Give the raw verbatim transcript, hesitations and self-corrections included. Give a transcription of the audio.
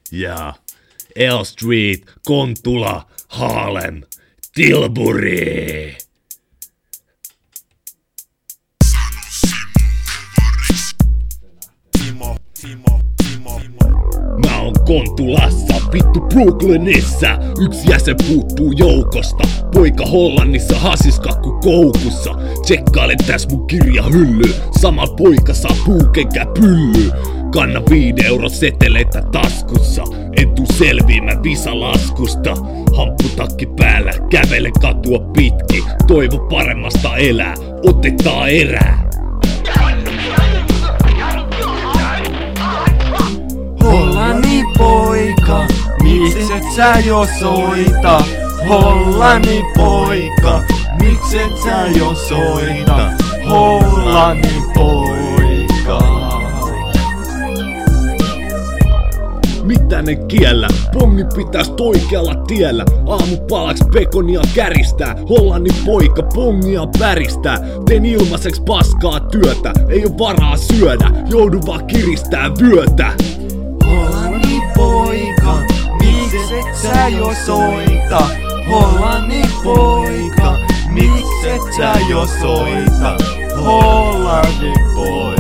Ja L Street, Kontula, Harlem, Tilbury. Mä oon Kontulassa, vittu Brooklynissa. Yksi jäsen puuttuu joukosta. Poika Hollannissa, hasiskakku koukussa. Tsekkaile täs mun kirjahylly. Samal poika saa puukenkä pylly. Kanna viiden euron seteleitä taskussa. En tuu selviämään visalaskusta. Hampputakki päällä, kävele katua pitki. Toivo paremmasta elää, otetaan erää. Hollani poika, mikset sä jo soita? Hollani poika, mikset sä jo soita? Hollani poika. Mitä ne kiellä? Pongi pitäis oikealla tiellä. Aamupalaksi pekonia käristää. Hollannin poika pongia päristää. Teen ilmaiseksi paskaa työtä. Ei oo varaa syödä. Joudun vaan kiristää vyötä. Hollani poika, mikset sä jo soita? Hollani poika, mikset sä jo soita? Hollani poika.